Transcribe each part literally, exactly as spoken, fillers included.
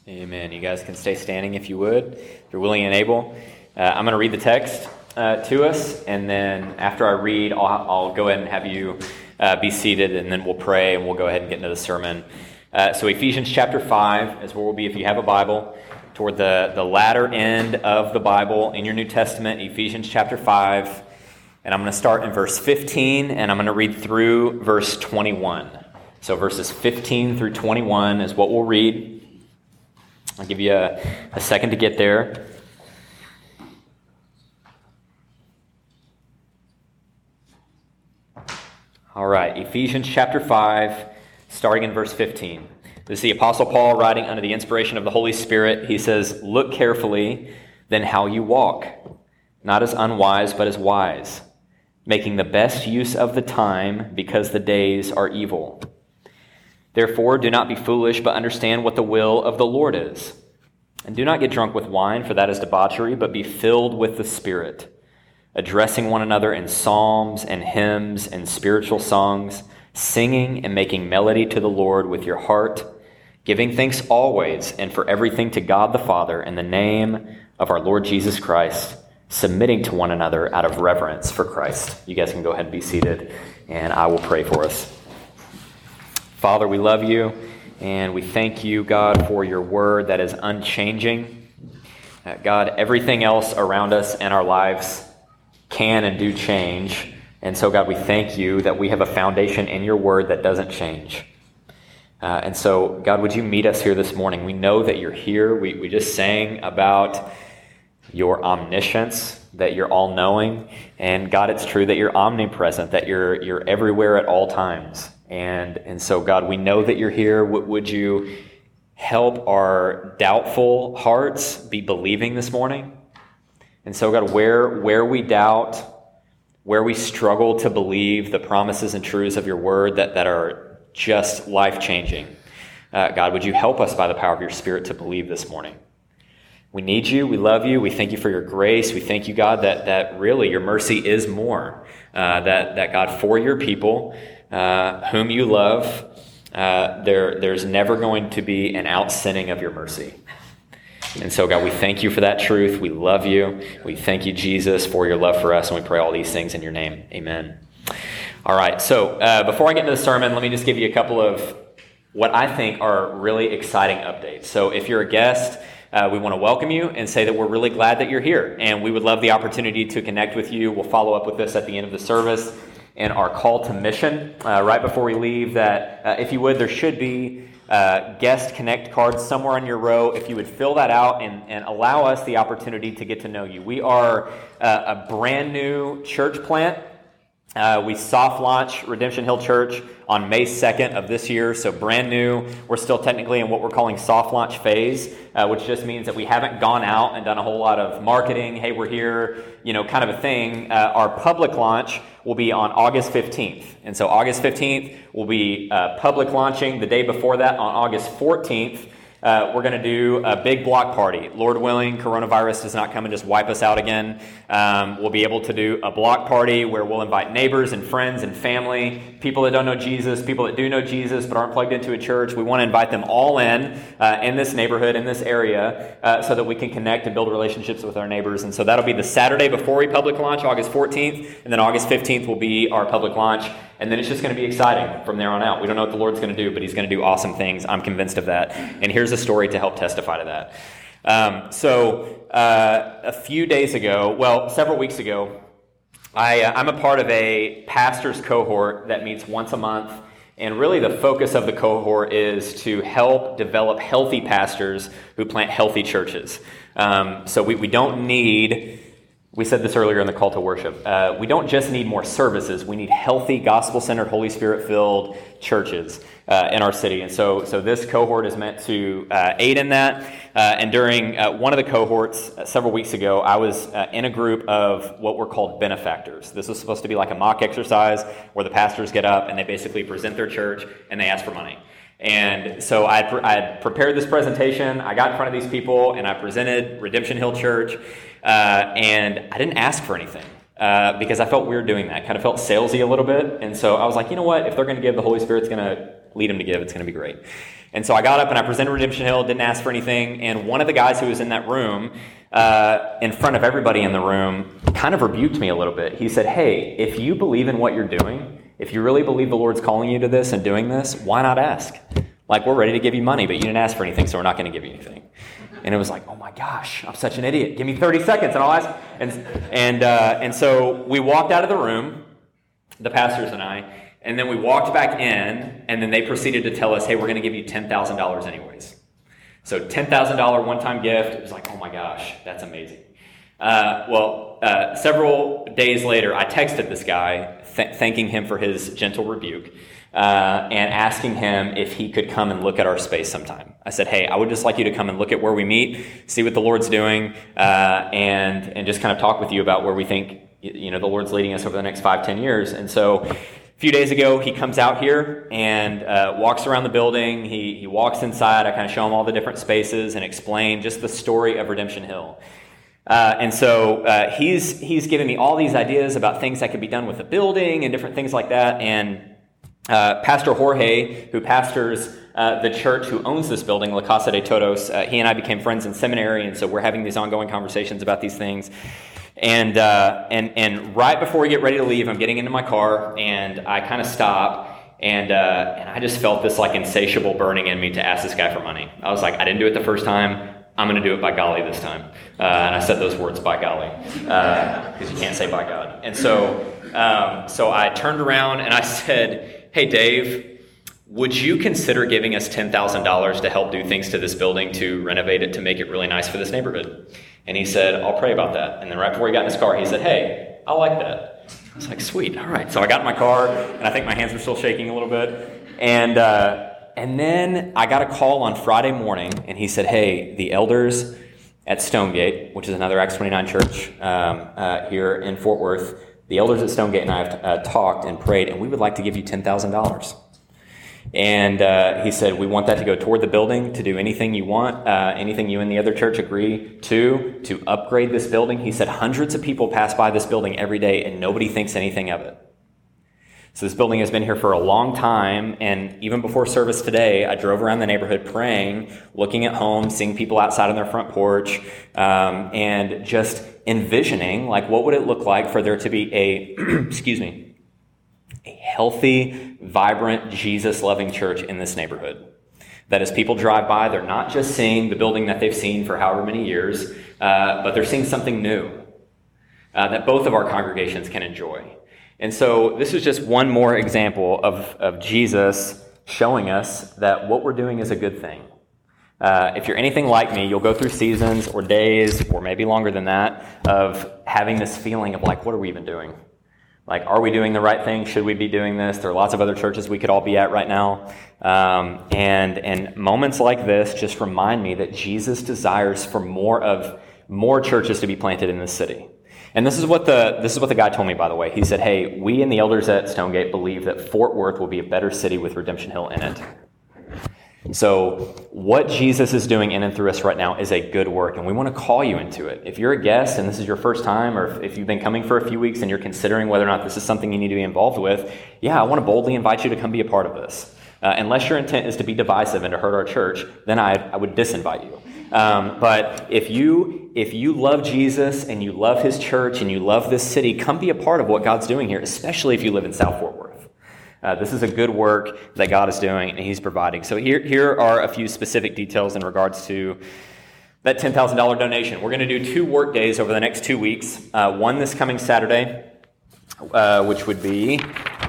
Amen. You guys can stay standing if you would, if you're willing and able. Uh, I'm going to read the text uh, to us, and then after I read, I'll, I'll go ahead and have you uh, be seated, and then we'll pray, and we'll go ahead and get into the sermon. Uh, so Ephesians chapter five is where we'll be if you have a Bible, toward the, the latter end of the Bible in your New Testament, Ephesians chapter five. And I'm going to start in verse fifteen, and I'm going to read through verse twenty-one. So verses fifteen through twenty-one is what we'll read. I'll give you a, a second to get there. All right, Ephesians chapter five, starting in verse fifteen. This is the Apostle Paul writing under the inspiration of the Holy Spirit. He says, "Look carefully then how you walk, not as unwise, but as wise, making the best use of the time, because the days are evil. Therefore, do not be foolish, but understand what the will of the Lord is. And do not get drunk with wine, for that is debauchery, but be filled with the Spirit, addressing one another in psalms and hymns and spiritual songs, singing and making melody to the Lord with your heart, giving thanks always and for everything to God the Father in the name of our Lord Jesus Christ, submitting to one another out of reverence for Christ." You guys can go ahead and be seated, and I will pray for us. Father, we love you, and we thank you, God, for your word that is unchanging. Uh, God, everything else around us in our lives can and do change. And so, God, we thank you that we have a foundation in your word that doesn't change. Uh, and so, God, would you meet us here this morning? We know that you're here. We, we just sang about your omniscience, that you're all-knowing. And God, it's true that you're omnipresent, that you're you're everywhere at all times. And and so, God, we know that you're here. W- would you help our doubtful hearts be believing this morning? And so, God, where where we doubt, where we struggle to believe the promises and truths of your word that, that are just life-changing, uh, God, would you help us by the power of your Spirit to believe this morning? We need you. We love you. We thank you for your grace. We thank you, God, that that really your mercy is more. Uh, that that God, for your people, uh, whom you love, uh, there there's never going to be an out-sinning of your mercy. And so, God, we thank you for that truth. We love you. We thank you, Jesus, for your love for us, and we pray all these things in your name. Amen. All right. So uh, before I get into the sermon, let me just give you a couple of what I think are really exciting updates. So if you're a guest, Uh, we want to welcome you and say that we're really glad that you're here, and we would love the opportunity to connect with you. We'll follow up with this at the end of the service in our call to mission uh, right before we leave. That uh, if you would, there should be uh, guest connect cards somewhere on your row. If you would fill that out and, and allow us the opportunity to get to know you. We are uh, a brand new church plant. Uh, we soft launched Redemption Hill Church on May second of this year, so brand new. We're still technically in what we're calling soft launch phase, uh, which just means that we haven't gone out and done a whole lot of marketing. Hey, we're here, you know, kind of a thing. Uh, our public launch will be on August fifteenth. And so August fifteenth will be uh, public launching. The day before that, on August fourteenth, Uh, we're going to do a big block party. Lord willing, coronavirus does not come and just wipe us out again. Um, we'll be able to do a block party where we'll invite neighbors and friends and family, people that don't know Jesus, people that do know Jesus but aren't plugged into a church. We want to invite them all in, uh, in this neighborhood, in this area, uh, so that we can connect and build relationships with our neighbors. And so that'll be the Saturday before we public launch, August fourteenth, and then August fifteenth will be our public launch. And then it's just going to be exciting from there on out. We don't know what the Lord's going to do, but he's going to do awesome things. I'm convinced of that. And here's a story to help testify to that. Um, so uh, a few days ago, well, several weeks ago, I, uh, I'm a part of a pastor's cohort that meets once a month. And really the focus of the cohort is to help develop healthy pastors who plant healthy churches. Um, so we, we don't need... We said this earlier in the call to worship. Uh, we don't just need more services. We need healthy, gospel-centered, Holy Spirit-filled churches uh, in our city. And so so this cohort is meant to uh, aid in that. Uh, and during uh, one of the cohorts uh, several weeks ago, I was uh, in a group of what were called benefactors. This was supposed to be like a mock exercise where the pastors get up and they basically present their church and they ask for money. And so I had prepared this presentation. I got in front of these people and I presented Redemption Hill Church. Uh, and I didn't ask for anything uh, because I felt weird doing that. Kind of felt salesy a little bit. And so I was like, you know what? If they're going to give, the Holy Spirit's going to lead them to give. It's going to be great. And so I got up and I presented Redemption Hill, didn't ask for anything. And one of the guys who was in that room, uh, in front of everybody in the room, kind of rebuked me a little bit. He said, hey, if you believe in what you're doing, if you really believe the Lord's calling you to this and doing this, why not ask? Like, we're ready to give you money, but you didn't ask for anything, so we're not going to give you anything. And it was like, oh my gosh, I'm such an idiot. Give me thirty seconds and I'll ask. And and uh, and so we walked out of the room, the pastors and I, and then we walked back in, and then they proceeded to tell us, hey, we're going to give you ten thousand dollars anyways. So ten thousand dollars one-time gift. It was like, oh my gosh, that's amazing. Uh, well, uh, several days later, I texted this guy, th- thanking him for his gentle rebuke, uh, and asking him if he could come and look at our space sometime. I said, hey, I would just like you to come and look at where we meet, see what the Lord's doing, uh, and and just kind of talk with you about where we think, you know, the Lord's leading us over the next five, ten years. And so a few days ago, he comes out here and uh, walks around the building. He he walks inside. I kind of show him all the different spaces and explain just the story of Redemption Hill. Uh, and so uh, he's he's giving me all these ideas about things that could be done with the building and different things like that. And uh, Pastor Jorge, who pastors uh, the church who owns this building, La Casa de Todos, uh, he and I became friends in seminary, and so we're having these ongoing conversations about these things. And uh, and and right before we get ready to leave, I'm getting into my car, and I kind of stop, and uh, and I just felt this like insatiable burning in me to ask this guy for money. I was like, I didn't do it the first time. I'm going to do it by golly this time. Uh, and I said those words, by golly, because uh, you can't say by God. And so um, so I turned around and I said, hey, Dave, would you consider giving us ten thousand dollars to help do things to this building, to renovate it, to make it really nice for this neighborhood? And he said, I'll pray about that. And then right before he got in his car, he said, hey, I like that. I was like, sweet, all right. So I got in my car, and I think my hands were still shaking a little bit. And uh, and then I got a call on Friday morning, and he said, hey, the elders at Stonegate, which is another Acts twenty-nine church um, uh, here in Fort Worth, the elders at Stonegate and I have uh, talked and prayed, and we would like to give you ten thousand dollars. And uh, he said, we want that to go toward the building, to do anything you want, uh, anything you and the other church agree to, to upgrade this building. He said hundreds of people pass by this building every day, and nobody thinks anything of it. So this building has been here for a long time, and even before service today, I drove around the neighborhood praying, looking at homes, seeing people outside on their front porch, um, and just envisioning, like, what would it look like for there to be a, excuse me, a healthy, vibrant, Jesus-loving church in this neighborhood. That as people drive by, they're not just seeing the building that they've seen for however many years, uh, but they're seeing something new uh, that both of our congregations can enjoy. And so this is just one more example of, of Jesus showing us that what we're doing is a good thing. Uh, if you're anything like me, you'll go through seasons or days, or maybe longer than that, of having this feeling of like, what are we even doing? Like, are we doing the right thing? Should we be doing this? There are lots of other churches we could all be at right now. Um, and and moments like this just remind me that Jesus desires for more of more churches to be planted in this city. And this is what the this is what the guy told me, by the way. He said, hey, we and the elders at Stonegate believe that Fort Worth will be a better city with Redemption Hill in it. So what Jesus is doing in and through us right now is a good work, and we want to call you into it. If you're a guest and this is your first time, or if you've been coming for a few weeks and you're considering whether or not this is something you need to be involved with, yeah, I want to boldly invite you to come be a part of this. Uh, unless your intent is to be divisive and to hurt our church, then I, I would disinvite you. Um, but if you if you love Jesus and you love his church and you love this city, come be a part of what God's doing here, especially if you live in South Fort Worth. Uh, this is a good work that God is doing and he's providing. So here, here are a few specific details in regards to that ten thousand dollars donation. We're going to do two work days over the next two weeks. Uh, one this coming Saturday, uh, which would be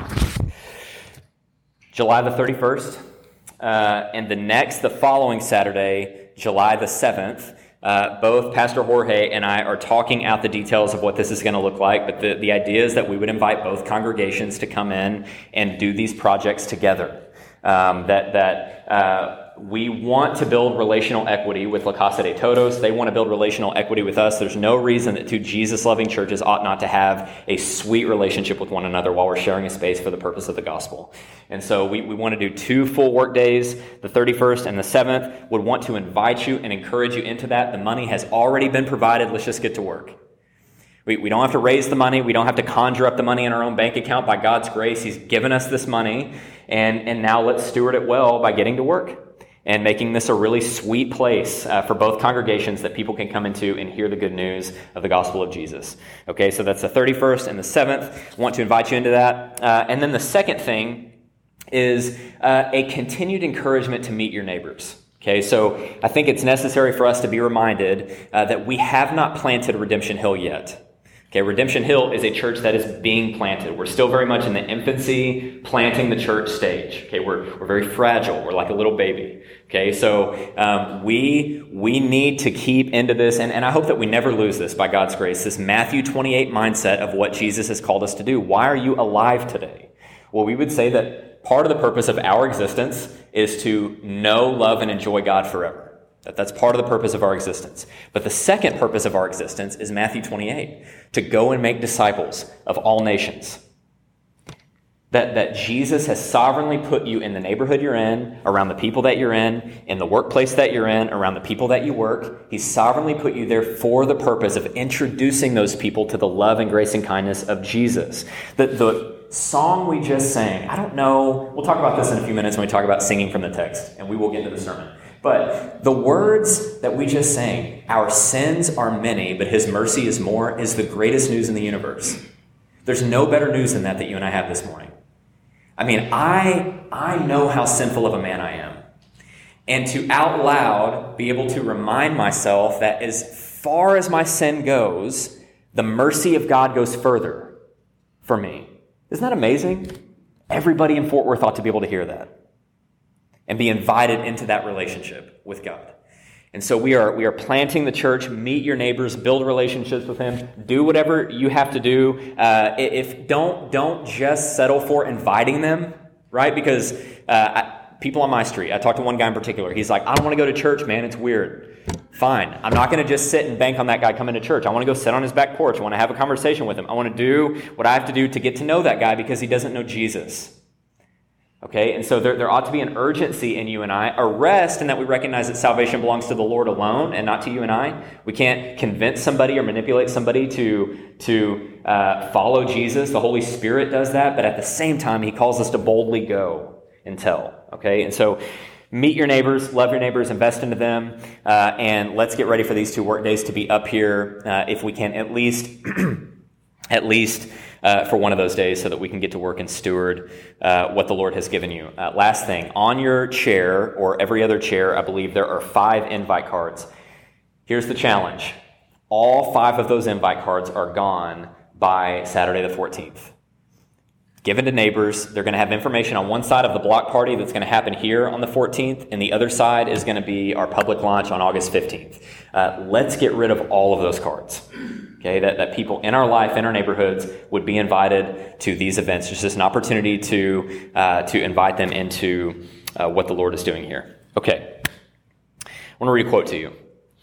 July the thirty-first, uh, and the next, the following Saturday, July the seventh. Uh, both Pastor Jorge and I are talking out the details of what this is going to look like, but the, the idea is that we would invite both congregations to come in and do these projects together. Um, that that uh, we want to build relational equity with La Casa de Todos. They want to build relational equity with us. There's no reason that two Jesus-loving churches ought not to have a sweet relationship with one another while we're sharing a space for the purpose of the gospel. And so we, we want to do two full work days, the thirty-first and the seventh. Would want to invite you and encourage you into that. The money has already been provided. Let's just get to work. We, we don't have to raise the money. We don't have to conjure up the money in our own bank account. By God's grace, he's given us this money. And, and now let's steward it well by getting to work and making this a really sweet place uh, for both congregations that people can come into and hear the good news of the gospel of Jesus. Okay, so that's the thirty-first and the seventh. I want to invite you into that. Uh, and then the second thing is uh, a continued encouragement to meet your neighbors. Okay, so I think it's necessary for us to be reminded uh, that we have not planted Redemption Hill yet. Okay, Redemption Hill is a church that is being planted. We're still very much in the infancy, planting the church stage. Okay, we're we're very fragile. We're like a little baby. Okay, so um, we we need to keep into this, and, and I hope that we never lose this by God's grace, this Matthew twenty-eight mindset of what Jesus has called us to do. Why are you alive today? Well, we would say that part of the purpose of our existence is to know, love, and enjoy God forever. That that's part of the purpose of our existence. But the second purpose of our existence is Matthew twenty-eight, to go and make disciples of all nations. That, that Jesus has sovereignly put you in the neighborhood you're in, around the people that you're in, in the workplace that you're in, around the people that you work. He's sovereignly put you there for the purpose of introducing those people to the love and grace and kindness of Jesus. The, the song we just sang, I don't know, we'll talk about this in a few minutes when we talk about singing from the text, and we will get into the sermon. But the words that we just sang, our sins are many, but his mercy is more, is the greatest news in the universe. There's no better news than that that you and I have this morning. I mean, I I know how sinful of a man I am. And to out loud be able to remind myself that as far as my sin goes, the mercy of God goes further for me. Isn't that amazing? Everybody in Fort Worth ought to be able to hear that and be invited into that relationship with God. And so we are we are planting the church. Meet your neighbors, build relationships with him, do whatever you have to do. Uh, if don't don't just settle for inviting them, right? Because uh, I, people on my street, I talked to one guy in particular. He's like, I don't want to go to church, man. It's weird. Fine. I'm not going to just sit and bank on that guy coming to church. I want to go sit on his back porch. I want to have a conversation with him. I want to do what I have to do to get to know that guy because he doesn't know Jesus. Okay, and so there, there ought to be an urgency in you and I, a rest in that we recognize that salvation belongs to the Lord alone and not to you and I. We can't convince somebody or manipulate somebody to, to uh, follow Jesus. The Holy Spirit does that, but at the same time, he calls us to boldly go and tell. Okay, and so meet your neighbors, love your neighbors, invest into them, uh, and let's get ready for these two work days to be up here uh, if we can at least, at least, Uh, for one of those days so that we can get to work and steward uh, what the Lord has given you. Uh, last thing, on your chair or every other chair, I believe there are five invite cards. Here's the challenge. All five of those invite cards are gone by Saturday the fourteenth. Given to neighbors, they're going to have information on one side of the block party that's going to happen here on the fourteenth, and the other side is going to be our public launch on August fifteenth. Uh, let's get rid of all of those cards. Okay, that, that people in our life, in our neighborhoods, would be invited to these events. There's just an opportunity to uh, to invite them into uh, what the Lord is doing here. Okay, I want to read a quote to you.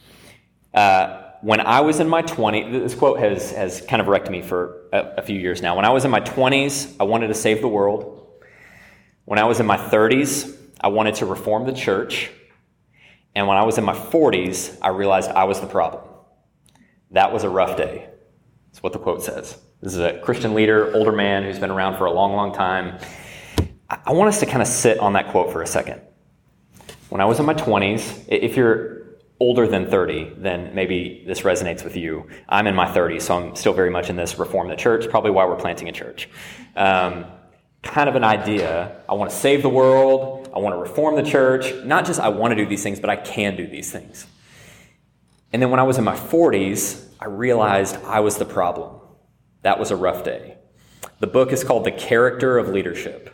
Uh, when I was in my twenties, this quote has, has kind of wrecked me for a, a few years now. When I was in my twenties, I wanted to save the world. When I was in my thirties, I wanted to reform the church. And when I was in my forties, I realized I was the problem. That was a rough day. That's what the quote says. This is a Christian leader, older man who's been around for a long, long time. I want us to kind of sit on that quote for a second. When I was in my twenties, if you're older than thirty, then maybe this resonates with you. I'm in my thirties, so I'm still very much in this reform the church, probably why we're planting a church. Um, kind of an idea. I want to save the world. I want to reform the church. Not just I want to do these things, but I can do these things. And then when I was in my forties, I realized I was the problem. That was a rough day. The book is called The Character of Leadership.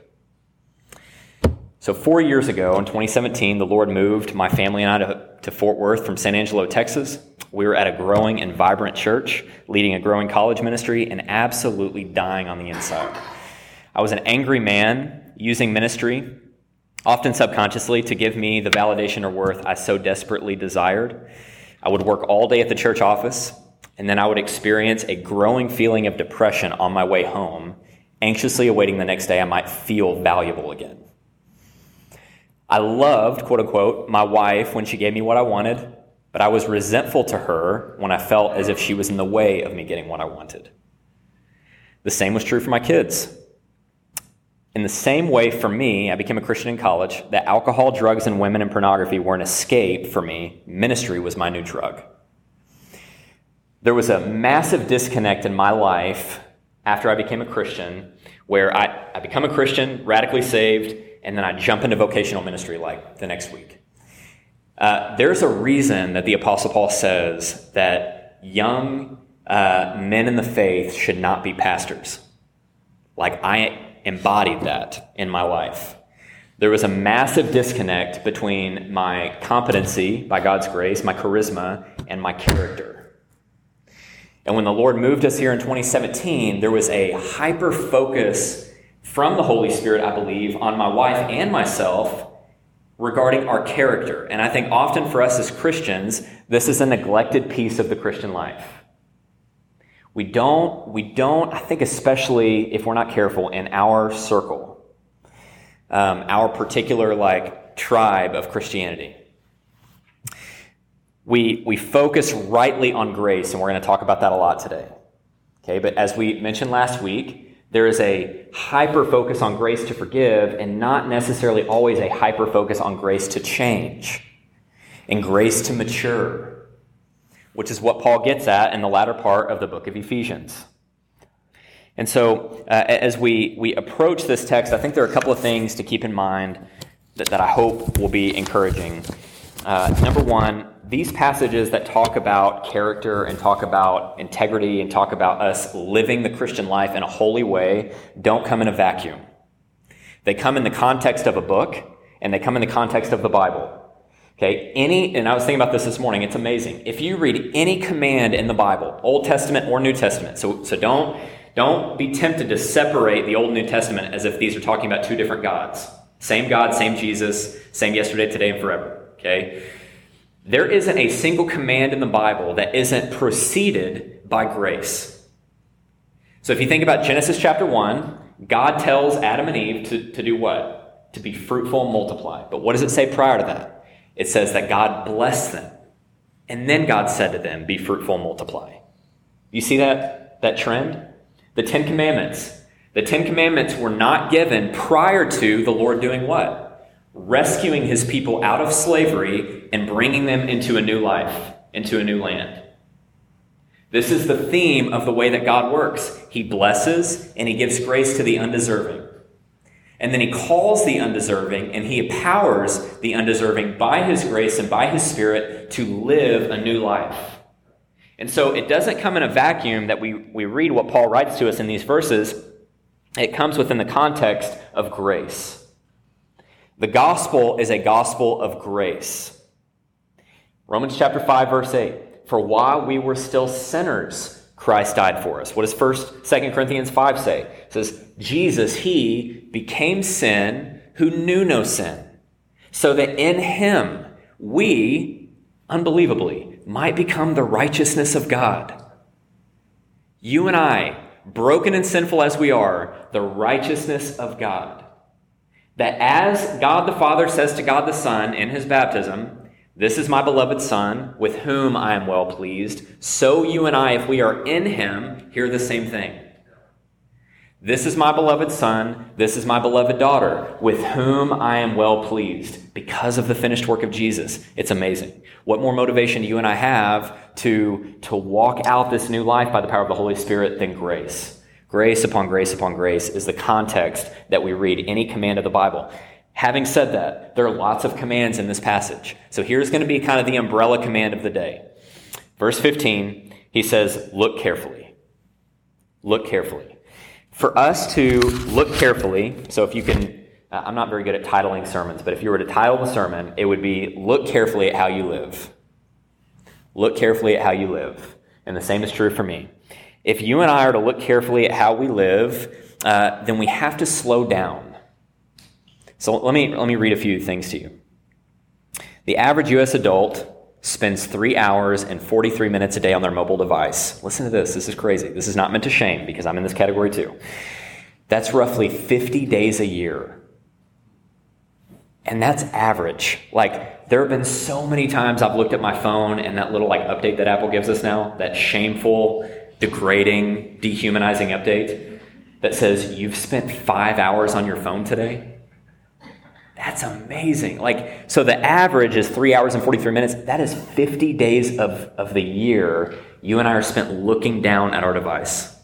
So four years ago, in twenty seventeen, the Lord moved my family and I to, to Fort Worth from San Angelo, Texas. We were at a growing and vibrant church, leading a growing college ministry, and absolutely dying on the inside. I was an angry man using ministry, often subconsciously, to give me the validation or worth I so desperately desired. I would work all day at the church office, and then I would experience a growing feeling of depression on my way home, anxiously awaiting the next day I might feel valuable again. I loved, quote unquote, my wife when she gave me what I wanted. but I was resentful to her when I felt as if she was in the way of me getting what I wanted. The same was true for my kids. In the same way, for me, I became a Christian in college, that alcohol, drugs, and women and pornography were an escape for me. Ministry was my new drug. There was a massive disconnect in my life after I became a Christian, where I, I become a Christian, radically saved, and then I jump into vocational ministry like the next week. Uh, there's a reason that the Apostle Paul says that young uh, men in the faith should not be pastors. Like, I embodied that in my life. There was a massive disconnect between my competency, by God's grace, my charisma, and my character. And when the Lord moved us here in twenty seventeen, there was a hyper-focus from the Holy Spirit, I believe, on my wife and myself regarding our character. And I think often for us as Christians, this is a neglected piece of the Christian life. We don't, we don't, I think especially if we're not careful in our circle, um, our particular like tribe of Christianity, we, we focus rightly on grace, and we're going to talk about that a lot today. Okay, but as we mentioned last week, there is a hyper focus on grace to forgive and not necessarily always a hyper focus on grace to change and grace to mature, which is what Paul gets at in the latter part of the book of Ephesians. And so uh, as we, we approach this text, I think there are a couple of things to keep in mind that, that I hope will be encouraging. Uh, number one, these passages that talk about character and talk about integrity and talk about us living the Christian life in a holy way don't come in a vacuum. They come in the context of a book, and they come in the context of the Bible. Okay, any, and I was thinking about this this morning, it's amazing. If you read any command in the Bible, Old Testament or New Testament, so, so don't, don't be tempted to separate the Old and New Testament as if these are talking about two different gods. Same God, same Jesus, same yesterday, today, and forever. Okay? There isn't a single command in the Bible that isn't preceded by grace. So if you think about Genesis chapter one, God tells Adam and Eve to, to do what? To be fruitful and multiply. But what does it say prior to that? It says that God blessed them. And then God said to them, be fruitful and multiply. You see that, that trend? The Ten Commandments. The Ten Commandments were not given prior to the Lord doing what? Rescuing his people out of slavery and bringing them into a new life, into a new land. This is the theme of the way that God works. He blesses and he gives grace to the undeserving. And then he calls the undeserving and he empowers the undeserving by his grace and by his Spirit to live a new life. And so it doesn't come in a vacuum that we, we read what Paul writes to us in these verses. It comes within the context of grace. The gospel is a gospel of grace. Romans chapter five, verse eight. For while we were still sinners, Christ died for us. What does First, Second Corinthians five say? It says, Jesus, he became sin who knew no sin, so that in him we, unbelievably, might become the righteousness of God. You and I, broken and sinful as we are, the righteousness of God. That as God the Father says to God the Son in his baptism, this is my beloved Son, with whom I am well pleased. So you and I, if we are in him, hear the same thing. This is my beloved Son, this is my beloved daughter, with whom I am well pleased, because of the finished work of Jesus. It's amazing. What more motivation do you and I have to, to walk out this new life by the power of the Holy Spirit than grace? Grace upon grace upon grace is the context that we read any command of the Bible. Having said that, there are lots of commands in this passage. So here's going to be kind of the umbrella command of the day. Verse fifteen, he says, look carefully. Look carefully. For us to look carefully, so if you can, uh, I'm not very good at titling sermons, but if you were to title the sermon, it would be, look carefully at how you live. Look carefully at how you live. And the same is true for me. If you and I are to look carefully at how we live, uh, then we have to slow down. So let me let me read a few things to you. The average U S adult spends three hours and forty-three minutes a day on their mobile device. Listen to this. This is crazy. This is not meant to shame because I'm in this category too. That's roughly fifty days a year. And that's average. Like, There have been so many times I've looked at my phone and that little like update that Apple gives us now, that shameful, degrading, dehumanizing update that says you've spent five hours on your phone today. That's amazing. Like, so the average is three hours and forty-three minutes. That is fifty days of, of the year you and I are spent looking down at our device.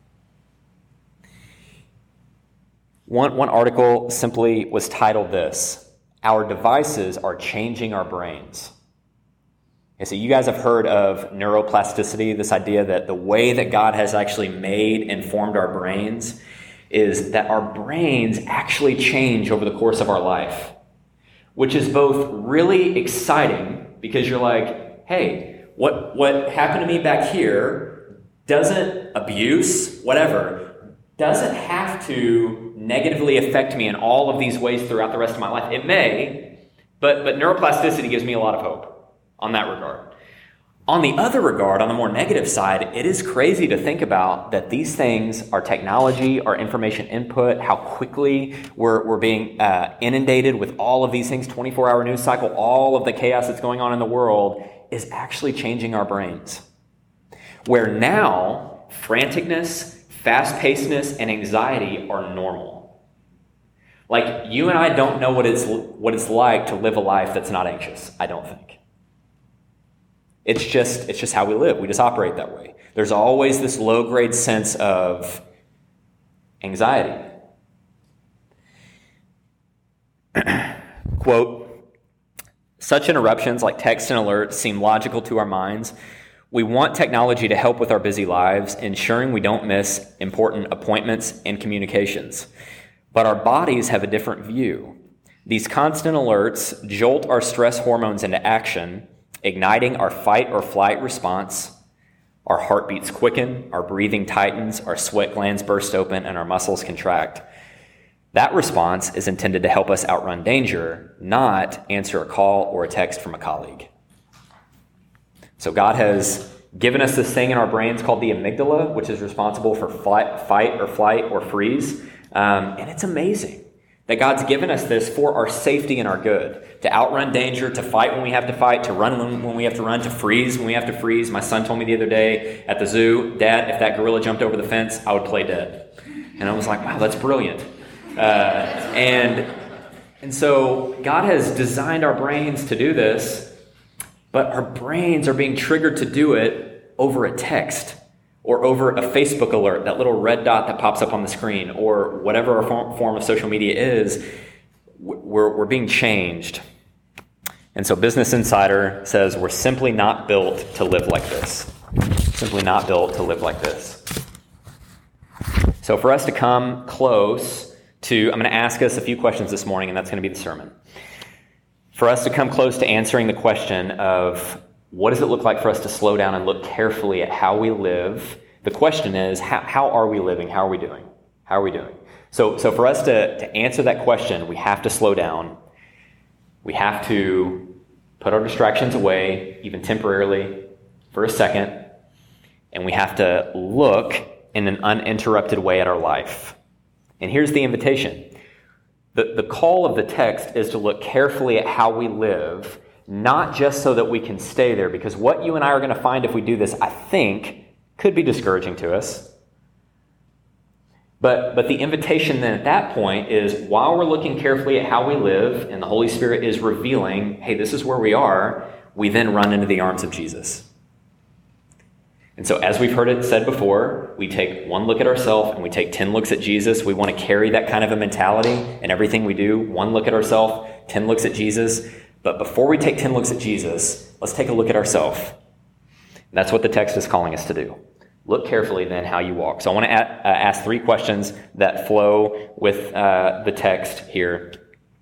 One, one article simply was titled this: "Our devices are changing our brains." And so you guys have heard of neuroplasticity, this idea that the way that God has actually made and formed our brains is that our brains actually change over the course of our life, which is both really exciting because you're like, hey, what, what happened to me back here doesn't, abuse, whatever, doesn't have to negatively affect me in all of these ways throughout the rest of my life. It may, but, but neuroplasticity gives me a lot of hope on that regard. On the other regard, on the more negative side, it is crazy to think about that these things, our technology, our information input, how quickly we're, we're being uh, inundated with all of these things, twenty-four hour news cycle, all of the chaos that's going on in the world is actually changing our brains. Where now, franticness, fast-pacedness, and anxiety are normal. Like, you and I don't know what it's, what it's like to live a life that's not anxious, I don't think. It's just it's just how we live. We just operate that way. There's always this low-grade sense of anxiety. Quote, "Such interruptions like text and alerts seem logical to our minds. We want technology to help with our busy lives, ensuring we don't miss important appointments and communications. But our bodies have a different view. These constant alerts jolt our stress hormones into action, igniting our fight or flight response. Our heartbeats quicken, our breathing tightens, our sweat glands burst open, and our muscles contract. That response is intended to help us outrun danger, not answer a call or a text from a colleague." So God has given us this thing in our brains called the amygdala, which is responsible for fight, fight or flight or freeze. Um, and it's amazing that God's given us this for our safety and our good, to outrun danger, to fight when we have to fight, to run when, when we have to run, to freeze when we have to freeze. My son told me the other day at the zoo, "Dad, if that gorilla jumped over the fence, I would play dead." And I was like, wow, that's brilliant. Uh, and, and so God has designed our brains to do this, but our brains are being triggered to do it over a text, or over a Facebook alert, that little red dot that pops up on the screen, or whatever our form, form of social media is. We're, we're being changed. And so Business Insider says we're simply not built to live like this. Simply not built to live like this. So for us to come close to, I'm going to ask us a few questions this morning, and that's going to be the sermon. For us to come close to answering the question of, what does it look like for us to slow down and look carefully at how we live? The question is, how, how are we living? How are we doing? How are we doing? So, so for us to, to answer that question, we have to slow down. We have to put our distractions away, even temporarily, for a second. And we have to look in an uninterrupted way at our life. And here's the invitation. The, the call of the text is to look carefully at how we live, not just so that we can stay there, because what you and I are going to find if we do this, I think, could be discouraging to us. But, but the invitation then at that point is, while we're looking carefully at how we live, and the Holy Spirit is revealing, hey, this is where we are, we then run into the arms of Jesus. And so as we've heard it said before, we take one look at ourselves and we take ten looks at Jesus. We want to carry that kind of a mentality in everything we do. One look at ourselves, ten looks at Jesus. But before we take ten looks at Jesus, let's take a look at ourselves. That's what the text is calling us to do. Look carefully then how you walk. So I want to a- uh, ask three questions that flow with uh, the text here.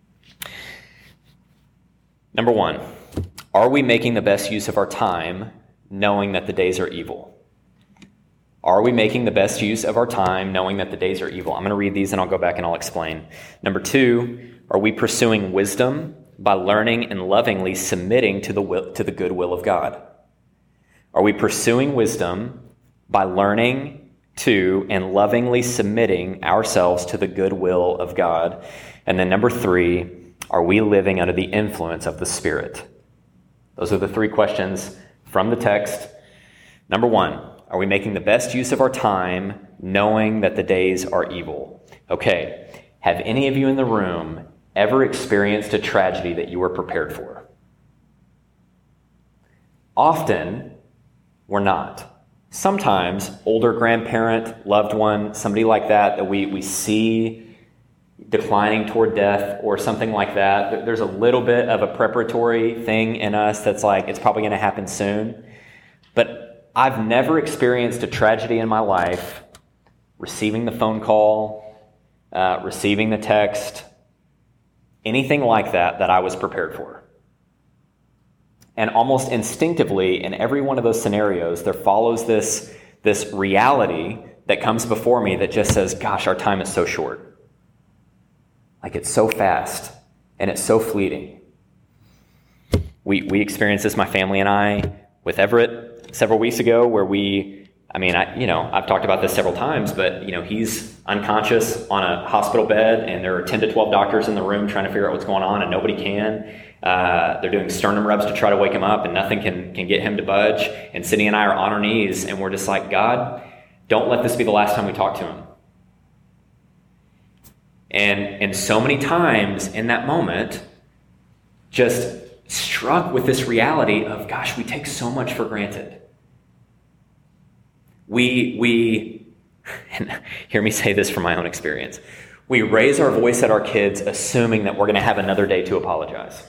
Number one, are we making the best use of our time, knowing that the days are evil? Are we making the best use of our time, knowing that the days are evil? I'm going to read these and I'll go back and I'll explain. Number two, are we pursuing wisdom by learning and lovingly submitting to the will, to the good will of God? Are we pursuing wisdom by learning to and lovingly submitting ourselves to the good will of God? And then number three, Are we living under the influence of the Spirit? Those are the three questions from the text. Number one, are we making the best use of our time knowing that the days are evil? Okay, have any of you in the room ever experienced a tragedy that you were prepared for? Often, we're not. Sometimes, older grandparent, loved one, somebody like that that we, we see declining toward death or something like that, there's a little bit of a preparatory thing in us that's like, it's probably going to happen soon. But I've never experienced a tragedy in my life, receiving the phone call, uh, receiving the text, anything like that that I was prepared for. And almost instinctively, in every one of those scenarios, there follows this, this reality that comes before me that just says, gosh, our time is so short. Like, it's so fast, and it's so fleeting. We we experienced this, my family and I, with Everett several weeks ago, where we, I mean, I you know, I've talked about this several times, but, you know, he's unconscious on a hospital bed, and there are ten to twelve doctors in the room trying to figure out what's going on, and nobody can. Uh, they're doing sternum rubs to try to wake him up, and nothing can, can get him to budge. And Sydney and I are on our knees, and we're just like, God, don't let this be the last time we talk to him. And and so many times in that moment, just struck with this reality of, gosh, we take so much for granted. We, we, and hear me say this from my own experience, we raise our voice at our kids assuming that we're going to have another day to apologize.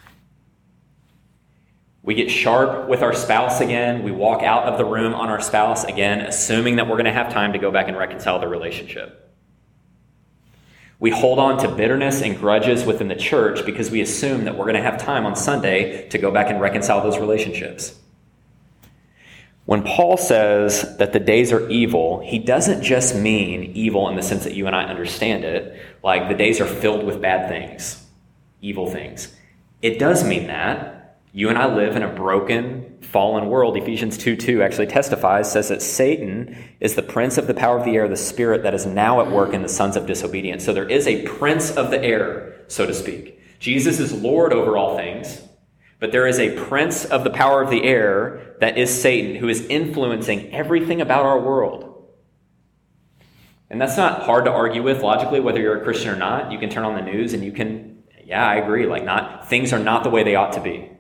We get sharp with our spouse again. We walk out of the room on our spouse again, assuming that we're going to have time to go back and reconcile the relationship. We hold on to bitterness and grudges within the church because we assume that we're going to have time on Sunday to go back and reconcile those relationships. When Paul says that the days are evil, he doesn't just mean evil in the sense that you and I understand it, like the days are filled with bad things, evil things. It does mean that. You and I live in a broken, fallen world. Ephesians two two actually testifies, says that Satan is the prince of the power of the air, the spirit that is now at work in the sons of disobedience. So there is a prince of the air, so to speak. Jesus is Lord over all things, but there is a prince of the power of the air that is Satan, who is influencing everything about our world. And that's not hard to argue with logically, whether you're a Christian or not. You can turn on the news and you can, yeah, I agree, like not things are not the way they ought to be.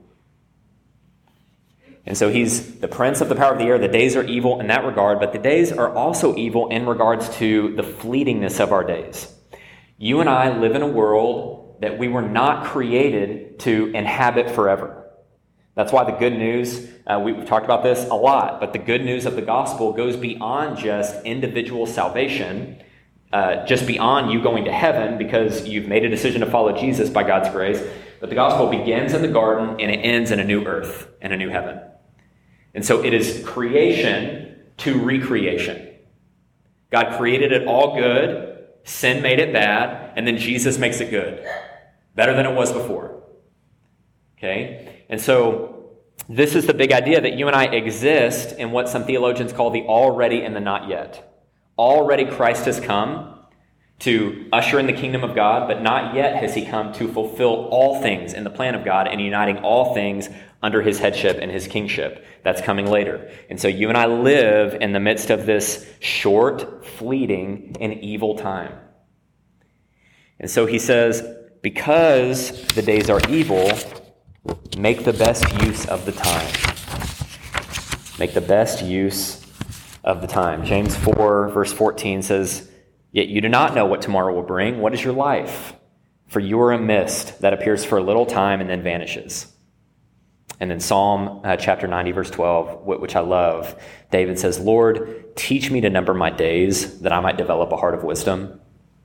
And so he's the prince of the power of the air. The days are evil in that regard, but the days are also evil in regards to the fleetingness of our days. You and I live in a world that we were not created to inhabit forever. That's why the good news, uh, we've talked about this a lot, but the good news of the gospel goes beyond just individual salvation, uh, just beyond you going to heaven because you've made a decision to follow Jesus by God's grace. But the gospel begins in the garden and it ends in a new earth and a new heaven. And so it is creation to recreation. God created it all good, sin made it bad, and then Jesus makes it good. Better than it was before. Okay? And so this is the big idea that you and I exist in what some theologians call the already and the not yet. Already Christ has come to usher in the kingdom of God, but not yet has he come to fulfill all things in the plan of God and uniting all things under his headship and his kingship. That's coming later. And so you and I live in the midst of this short, fleeting, and evil time. And so he says, because the days are evil, make the best use of the time. Make the best use of the time. James four, verse fourteen says, yet you do not know what tomorrow will bring. What is your life? For you are a mist that appears for a little time and then vanishes. And then Psalm uh, chapter ninety, verse twelve, which I love, David says, Lord, teach me to number my days that I might develop a heart of wisdom.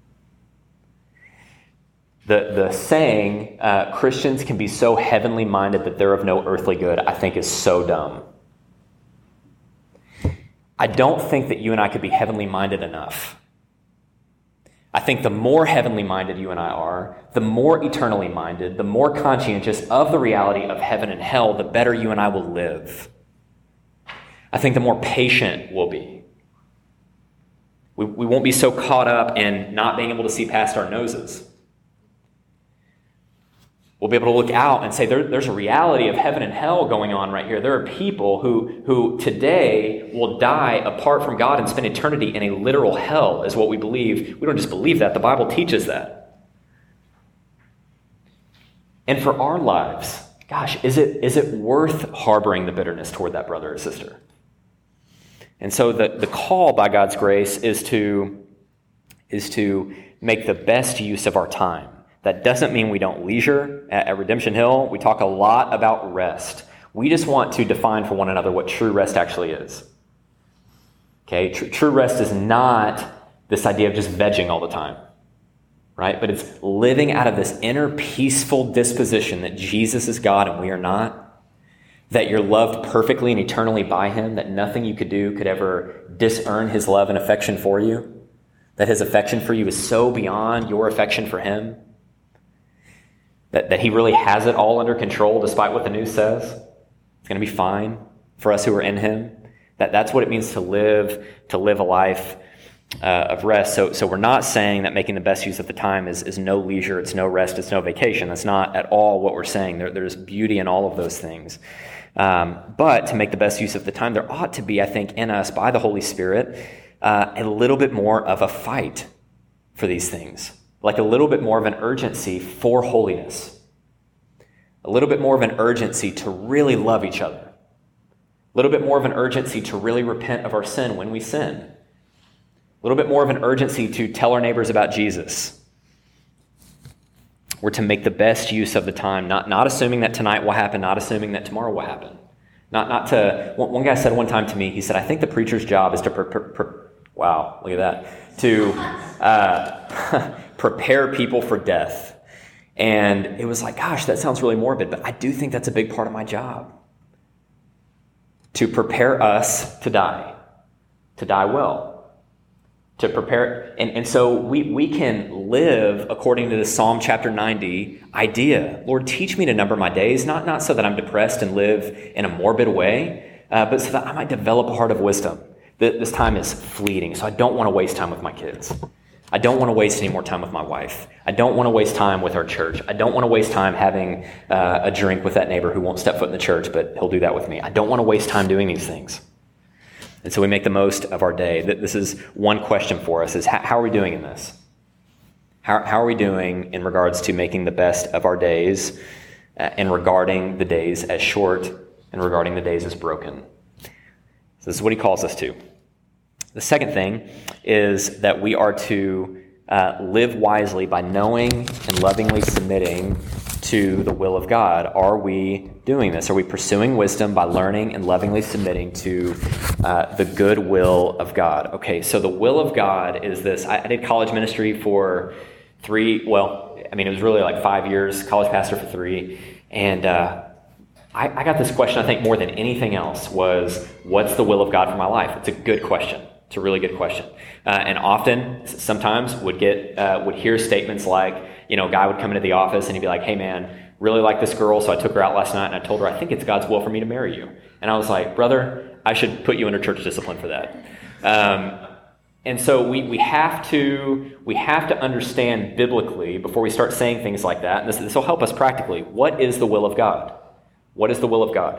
The, the saying, uh, Christians can be so heavenly minded that they're of no earthly good, I think is so dumb. I don't think that you and I could be heavenly minded enough. I think the more heavenly minded you and I are, the more eternally minded, the more conscientious of the reality of heaven and hell, the better you and I will live. I think the more patient we'll be. We, we won't be so caught up in not being able to see past our noses. We'll be able to look out and say there, there's a reality of heaven and hell going on right here. There are people who, who today will die apart from God and spend eternity in a literal hell, is what we believe. We don't just believe that. The Bible teaches that. And for our lives, gosh, is it is it worth harboring the bitterness toward that brother or sister? And so the, the call by God's grace is to, is to make the best use of our time. That doesn't mean we don't leisure. At, at Redemption Hill, we talk a lot about rest. We just want to define for one another what true rest actually is. Okay, Tr- true rest is not this idea of just vegging all the time, right? But it's living out of this inner peaceful disposition that Jesus is God and we are not, that you're loved perfectly and eternally by him, that nothing you could do could ever disearn his love and affection for you, that his affection for you is so beyond your affection for him, That, that he really has it all under control despite what the news says. It's going to be fine for us who are in him. That, that's what it means to live, to live a life uh, of rest. So, so we're not saying that making the best use of the time is, is no leisure, it's no rest, it's no vacation. That's not at all what we're saying. There, there's beauty in all of those things. Um, but to make the best use of the time, there ought to be, I think, in us by the Holy Spirit, uh, a little bit more of a fight for these things. Like a little bit more of an urgency for holiness. A little bit more of an urgency to really love each other. A little bit more of an urgency to really repent of our sin when we sin. A little bit more of an urgency to tell our neighbors about Jesus. We're to make the best use of the time, not, not assuming that tonight will happen, not assuming that tomorrow will happen. Not, not to, one guy said one time to me, he said, I think the preacher's job is to, pre- pre- pre- wow, look at that, to uh, prepare people for death. And it was like, gosh, that sounds really morbid, but I do think that's a big part of my job. To prepare us to die, to die well. To prepare, and, and so we, we can live according to the Psalm chapter ninety idea. Lord, teach me to number my days, not, not so that I'm depressed and live in a morbid way, uh, but so that I might develop a heart of wisdom. This time is fleeting, so I don't want to waste time with my kids. I don't want to waste any more time with my wife. I don't want to waste time with our church. I don't want to waste time having uh, a drink with that neighbor who won't step foot in the church, but he'll do that with me. I don't want to waste time doing these things. And so we make the most of our day. This is one question for us, is how are we doing in this? How, how are we doing in regards to making the best of our days uh, and regarding the days as short and regarding the days as broken? So this is what he calls us to. The second thing is that we are to uh, live wisely by knowing and lovingly submitting to the will of God. Are we doing this? Are we pursuing wisdom by learning and lovingly submitting to uh, the good will of God? Okay, so the will of God is this. I, I did college ministry for three, well, I mean, it was really like five years, college pastor for three, and uh, I, I got this question, I think, more than anything else was, what's the will of God for my life? It's a good question. It's a really good question. Uh, and often, sometimes, would get uh, would hear statements like, you know, a guy would come into the office and he'd be like, hey man, really like this girl, so I took her out last night and I told her I think it's God's will for me to marry you. And I was like, brother, I should put you under church discipline for that. Um, and so we we have to we have to understand biblically before we start saying things like that. And this this will help us practically. What is the will of God? What is the will of God?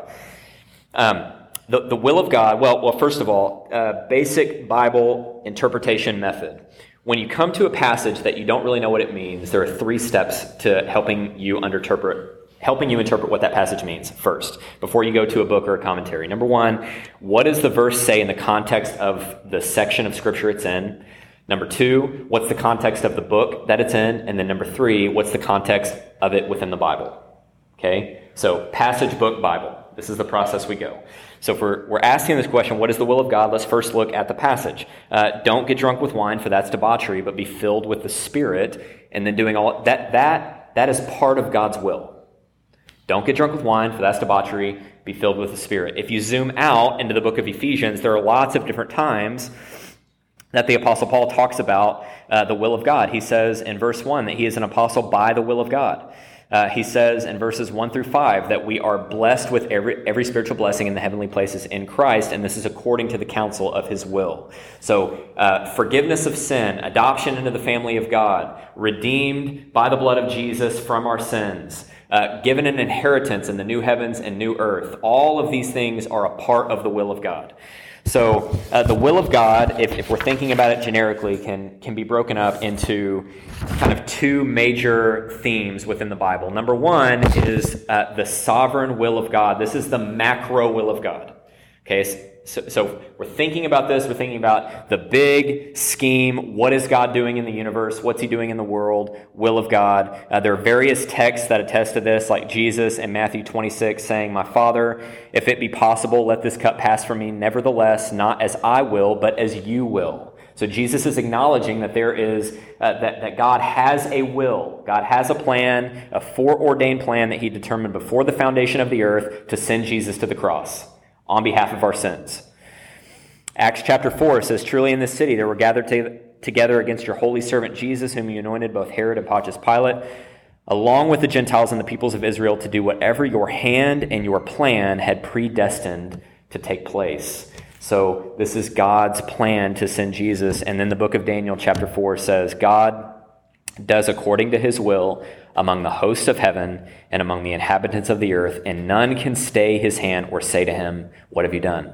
Um, The, the will of God, well, well, first of all, uh, basic Bible interpretation method. When you come to a passage that you don't really know what it means, there are three steps to helping you interpret, helping you interpret what that passage means first, before you go to a book or a commentary. Number one, what does the verse say in the context of the section of Scripture it's in? Number two, what's the context of the book that it's in? And then number three, what's the context of it within the Bible? Okay, so passage, book, Bible. This is the process we go. So if we're, we're asking this question, what is the will of God? Let's first look at the passage. Uh, don't get drunk with wine, for that's debauchery, but be filled with the Spirit, and then doing all that. That that is part of God's will. Don't get drunk with wine, for that's debauchery. Be filled with the Spirit. If you zoom out into the book of Ephesians, there are lots of different times that the Apostle Paul talks about uh, the will of God. He says in verse one that he is an apostle by the will of God. Uh, he says in verses one through five that we are blessed with every every spiritual blessing in the heavenly places in Christ, and this is according to the counsel of his will. So uh, forgiveness of sin, adoption into the family of God, redeemed by the blood of Jesus from our sins, uh, given an inheritance in the new heavens and new earth. All of these things are a part of the will of God. So uh, the will of God, if, if we're thinking about it generically, can, can be broken up into kind of two major themes within the Bible. Number one is uh, the sovereign will of God. This is the macro will of God. Okay, so, so we're thinking about this. We're thinking about the big scheme. What is God doing in the universe? What's he doing in the world? Will of God. Uh, there are various texts that attest to this, like Jesus in Matthew twenty-six saying, "My Father, if it be possible, let this cup pass from me. Nevertheless, not as I will, but as you will." So Jesus is acknowledging that there is, uh, that, that God has a will. God has a plan, a foreordained plan that he determined before the foundation of the earth to send Jesus to the cross on behalf of our sins. Acts chapter four says, "Truly in this city there were gathered to, together against your holy servant Jesus, whom you anointed, both Herod and Pontius Pilate, along with the Gentiles and the peoples of Israel, to do whatever your hand and your plan had predestined to take place." So this is God's plan to send Jesus. And then the book of Daniel chapter four says, "God does according to his will among the hosts of heaven and among the inhabitants of the earth, and none can stay his hand or say to him, 'What have you done?'"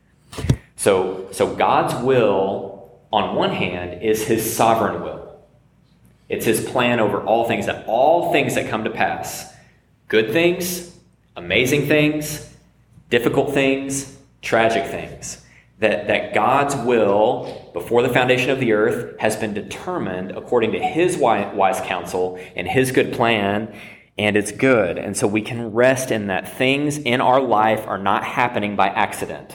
So, so God's will, on one hand, is his sovereign will. It's his plan over all things, that all things that come to pass, good things, amazing things, difficult things, tragic things, that, that God's will before the foundation of the earth has been determined according to his wise counsel and his good plan, and it's good. And so we can rest in that things in our life are not happening by accident.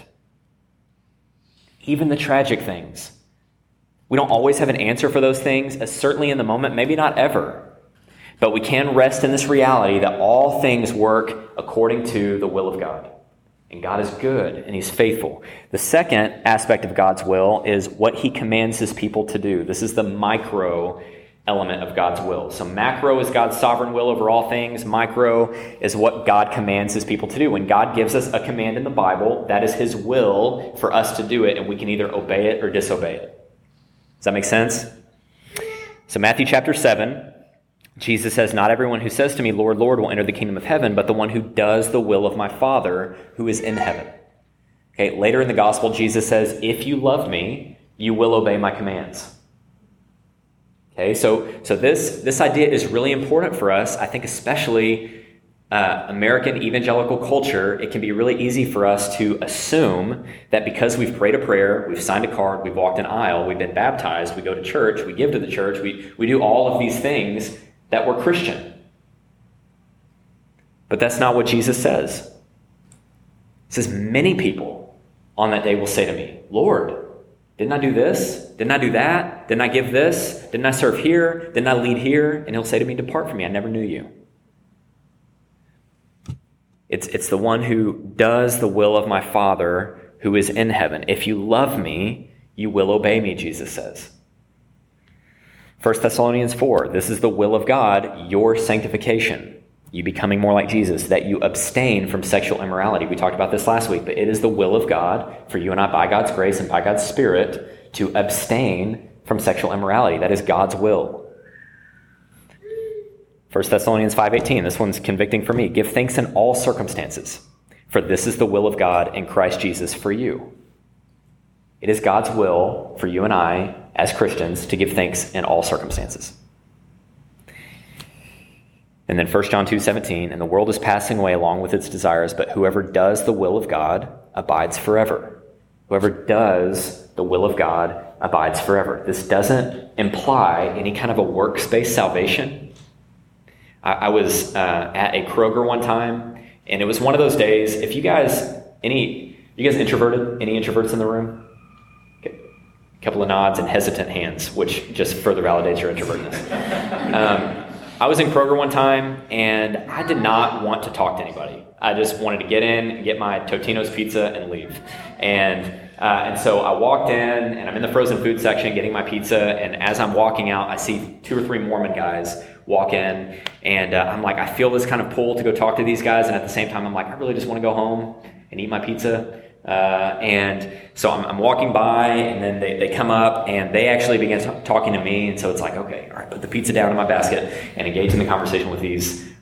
Even the tragic things. We don't always have an answer for those things, as certainly in the moment, maybe not ever. But we can rest in this reality that all things work according to the will of God. And God is good, and he's faithful. The second aspect of God's will is what he commands his people to do. This is the micro element of God's will. So macro is God's sovereign will over all things. Micro is what God commands his people to do. When God gives us a command in the Bible, that is his will for us to do it, and we can either obey it or disobey it. Does that make sense? So Matthew chapter seven, Jesus says, "Not everyone who says to me, 'Lord, Lord,' will enter the kingdom of heaven, but the one who does the will of my Father who is in heaven." Okay, later in the gospel, Jesus says, "If you love me, you will obey my commands." Okay, so so this, this idea is really important for us. I think especially uh, American evangelical culture, it can be really easy for us to assume that because we've prayed a prayer, we've signed a card, we've walked an aisle, we've been baptized, we go to church, we give to the church, we, we do all of these things, that we're Christian. But that's not what Jesus says. He says, "Many people on that day will say to me, 'Lord, didn't I do this? Didn't I do that? Didn't I give this? Didn't I serve here? Didn't I lead here?' And he'll say to me, 'Depart from me, I never knew you.'" It's, it's the one who does the will of my Father who is in heaven. "If you love me, you will obey me," Jesus says. First Thessalonians four, this is the will of God, your sanctification, you becoming more like Jesus, that you abstain from sexual immorality. We talked about this last week, but it is the will of God for you and I, by God's grace and by God's Spirit, to abstain from sexual immorality. That is God's will. First Thessalonians five eighteen, this one's convicting for me. "Give thanks in all circumstances, for this is the will of God in Christ Jesus for you." It is God's will for you and I, as Christians, to give thanks in all circumstances. And then First John two seventeen, "And the world is passing away along with its desires, but whoever does the will of God abides forever." Whoever does the will of God abides forever. This doesn't imply any kind of a works-based salvation. I, I was uh, at a Kroger one time, and it was one of those days. If you guys, any, you guys introverted? Any introverts in the room? Couple of nods and hesitant hands, which just further validates your introvertness. Um, I was in Kroger one time, and I did not want to talk to anybody. I just wanted to get in, get my Totino's pizza, and leave. And uh, and so I walked in, and I'm in the frozen food section getting my pizza, and as I'm walking out, I see two or three Mormon guys walk in, and uh, I'm like, I feel this kind of pull to go talk to these guys, and at the same time, I'm like, I really just want to go home and eat my pizza. Uh, and so I'm, I'm walking by, and then they, they come up, and they actually begin t- talking to me. And so it's like, okay, all right, put the pizza down in my basket and engage in the conversation with these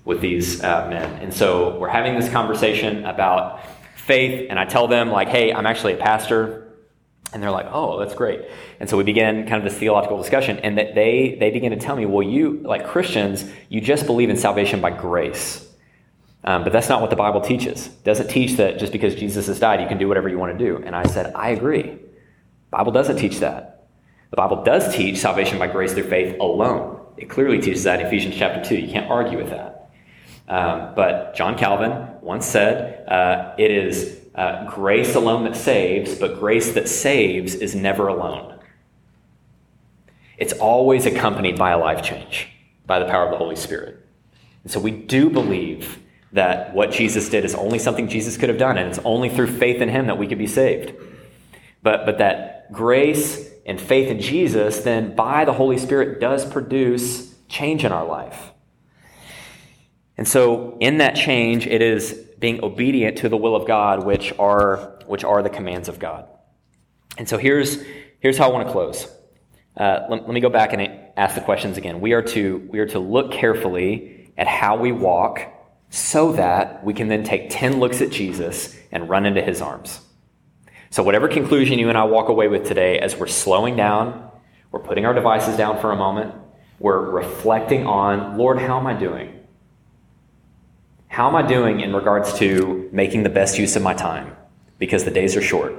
with these uh, men. And so we're having this conversation about faith, and I tell them, like, hey, I'm actually a pastor. And they're like, oh, that's great. And so we begin kind of this theological discussion, and that they they begin to tell me, well, you, like Christians, you just believe in salvation by grace. Um, but that's not what the Bible teaches. It doesn't teach that just because Jesus has died, you can do whatever you want to do. And I said, I agree. The Bible doesn't teach that. The Bible does teach salvation by grace through faith alone. It clearly teaches that in Ephesians chapter two. You can't argue with that. Um, but John Calvin once said, uh, it is uh, grace alone that saves, but grace that saves is never alone. It's always accompanied by a life change, by the power of the Holy Spirit. And so we do believe that what Jesus did is only something Jesus could have done, and it's only through faith in him that we could be saved. But, but that grace and faith in Jesus, then by the Holy Spirit, does produce change in our life. And so in that change, it is being obedient to the will of God, which are which are the commands of God. And so here's here's how I want to close. Uh, let, let me go back and ask the questions again. We are to we are to look carefully at how we walk, so that we can then take ten looks at Jesus and run into his arms. So whatever conclusion you and I walk away with today, as we're slowing down, we're putting our devices down for a moment, we're reflecting on, Lord, how am I doing? How am I doing in regards to making the best use of my time? Because the days are short.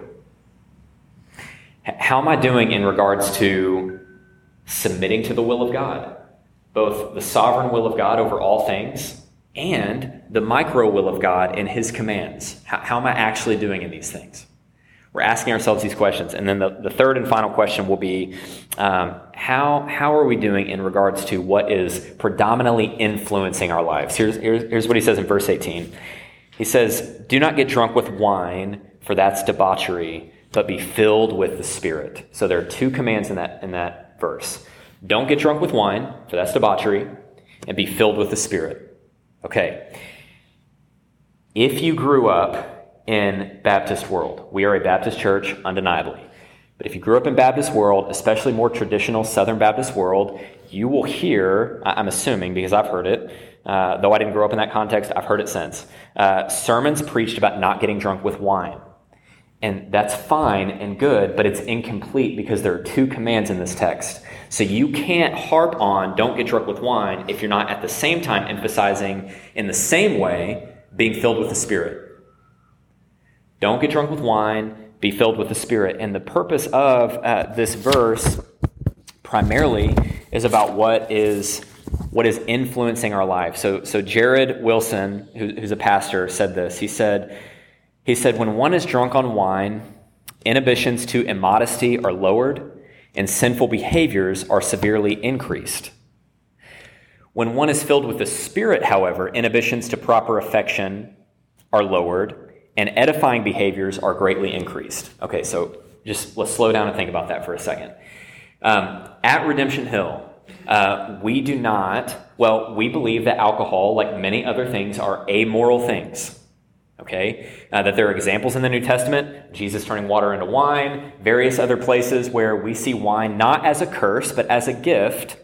How am I doing in regards to submitting to the will of God? Both the sovereign will of God over all things and the micro will of God in his commands. How, how am I actually doing in these things? We're asking ourselves these questions. And then the, the third and final question will be, um, how, how are we doing in regards to what is predominantly influencing our lives? Here's, here's, here's what he says in verse eighteen. He says, do not get drunk with wine, for that's debauchery, but be filled with the Spirit. So there are two commands in that, in that verse. Don't get drunk with wine, for that's debauchery, and be filled with the Spirit. Okay. If you grew up in Baptist world, we are a Baptist church, undeniably. But if you grew up in Baptist world, especially more traditional Southern Baptist world, you will hear, I'm assuming because I've heard it, uh, though I didn't grow up in that context, I've heard it since, uh, sermons preached about not getting drunk with wine. And that's fine and good, but it's incomplete because there are two commands in this text. So you can't harp on don't get drunk with wine if you're not at the same time emphasizing in the same way being filled with the Spirit. Don't get drunk with wine, be filled with the Spirit. And the purpose of uh, this verse primarily is about what is what is influencing our life. So, so Jared Wilson, who, who's a pastor, said this. He said, he said, when one is drunk on wine, inhibitions to immodesty are lowered, and sinful behaviors are severely increased. When one is filled with the Spirit, however, inhibitions to proper affection are lowered, and edifying behaviors are greatly increased. Okay, so just let's slow down and think about that for a second. Um, at Redemption Hill, uh, we do not, well, we believe that alcohol, like many other things, are amoral things. Okay, uh, that there are examples in the New Testament, Jesus turning water into wine, various other places where we see wine not as a curse, but as a gift